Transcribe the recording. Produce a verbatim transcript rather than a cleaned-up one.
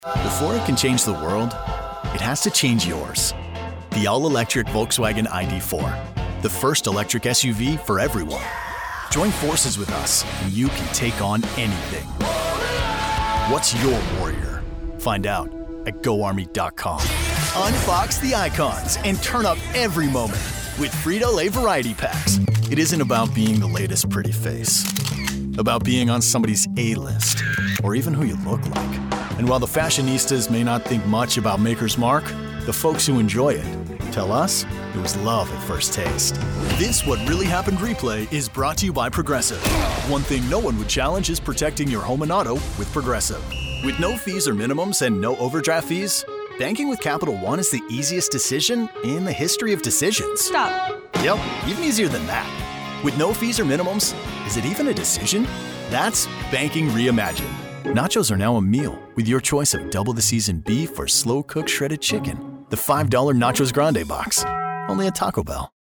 Before it can change the world, it has to change yours. The all-electric Volkswagen I D four. The first electric S U V for everyone. Join forces with us and you can take on anything. What's your warrior? Find out at go army dot com. Unbox the icons and turn up every moment with Frito-Lay Variety Packs. It isn't about being the latest pretty face. About being on somebody's A-list, or even who you look like. And while the fashionistas may not think much about Maker's Mark, the folks who enjoy it tell us it was love at first taste. This What Really Happened replay is brought to you by Progressive. One thing no one would challenge is protecting your home and auto with Progressive. With no fees or minimums and no overdraft fees, banking with Capital One is the easiest decision in the history of decisions. Stop. Yep, even easier than that. With no fees or minimums, is it even a decision? That's banking reimagined. Nachos are now a meal with your choice of double the seasoned beef or slow-cooked shredded chicken. The five dollar Nachos Grande box. Only at Taco Bell.